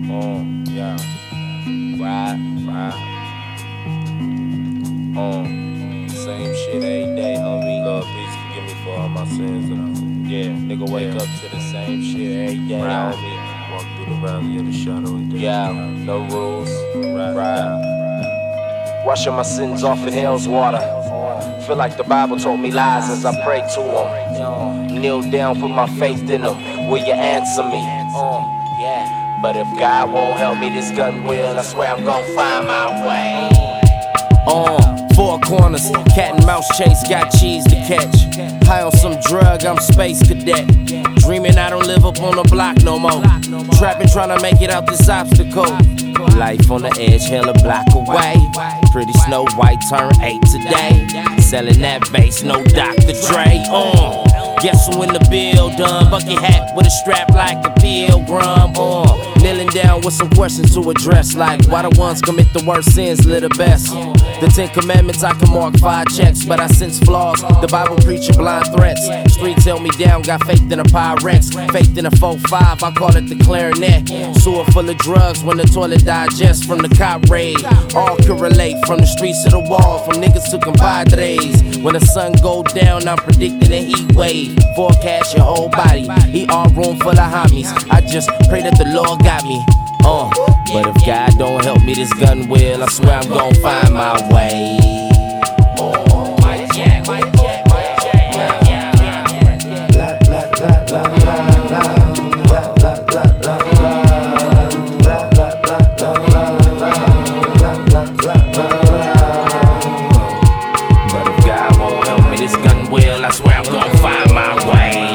Yeah. Ride. Same shit every day, homie. Lord, please forgive me for all my sins. Yeah, nigga, wake up to the same shit every day, homie. Walk through the valley of the shadow of death. Yeah, no rules. Ride. Washing my sins off in hell's water. Feel like the Bible told me lies as I pray to him. Kneel down, put my faith in him. Will you answer me? But if God won't help me, this gun will. I swear I'm gonna find my way. Four corners, cat and mouse chase, got cheese to catch. High on some drug, I'm space cadet. Dreaming I don't live up on the block no more. Trapping, trying to make it out this obstacle. Life on the edge, hell a block away. Pretty Snow White turned 8 today. Selling that bass, no Dr. Dre. Guess who in the building? Bucket hat with a strap like a pilgrim. Kneeling down with some questions to address, like why the ones commit the worst sins live the best. The 10 commandments I can mark 5 checks, but I sense flaws. The Bible preaching blind threats. Streets held me down, got faith in a Pyrex. Faith in a 4-5, I call it the clarinet. Sewer full of drugs when the toilet digests from the cop raid. All can relate, from the streets to the wall, from niggas to compadres. When the sun go down, I'm predicting a heat wave. Forecast your whole body, he all room full of homies. I just pray that the Lord got me. But if God don't help me, this gun will. I swear I'm gon' find my way. But if God won't help me, this gun will. I swear I'm gon' find my way.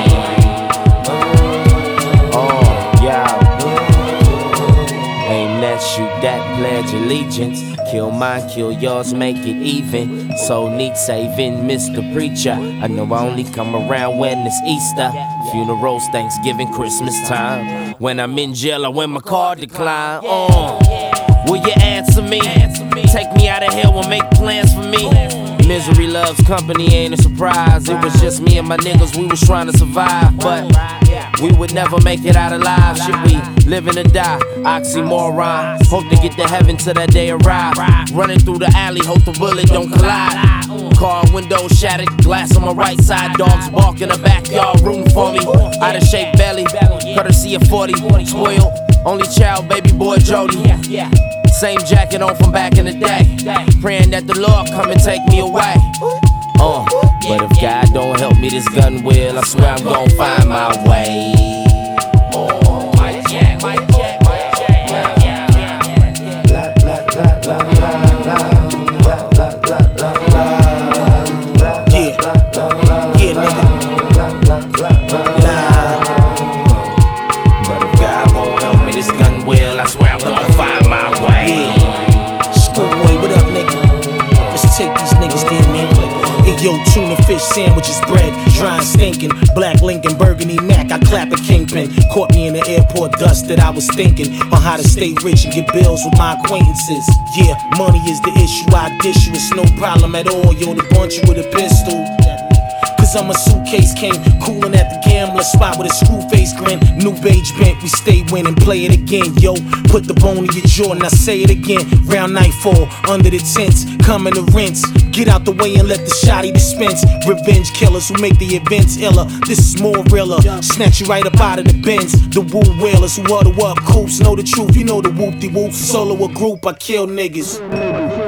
Aim that, shoot that, pledge allegiance. Kill mine, kill yours, make it even. So neat, saving Mr. Preacher. I know I only come around when it's Easter. Funerals, Thanksgiving, Christmas time. When I'm in jail or when my car decline. Will you answer me? Take me out of hell and make plans for me. Misery loves company, ain't a surprise. It was just me and my niggas, we was trying to survive. But we would never make it out alive. Should we living or die? Oxymoron. Hope to get to heaven till that day arrive. Running through the alley, hope the bullet don't collide. Car window shattered, glass on my right side. Dogs bark in the backyard, rooting for me. Out of shape belly, courtesy of 40. Spoiled, only child, baby boy Jody. Same jacket on from back in the day. Praying that the Lord come and take me away. But if God don't help me, this gun will. I swear I'm gon' find my way. But if God won't help me, this gun will. I swear I'm gon' find my way. Schoolboy, what up, nigga? Let's take these niggas there, man. Hey, yo, tuna fish sandwiches, bread, dry and stinking. Black Lincoln, burgundy Mac, I clap a kingpin. Caught me in the airport dust that I was thinking on how to stay rich and get bills with my acquaintances. Yeah, money is the issue, I dish you, it's no problem at all. Yo, to bunch you with a pistol. Cause I'm a suitcase king, coolin' at the gambler spot with a screw face grin. New beige bent, we stay winning, play it again, yo. Put the bone in your jaw and I say it again. Round nightfall, under the tents, coming to rinse. Get out the way and let the shotty dispense. Revenge killers who make the events iller. This is more realer, snatch you right up out of the bins. The woo whalers who huddle up, coops know the truth, you know the whoop-de-whoop. Solo or group, I kill niggas.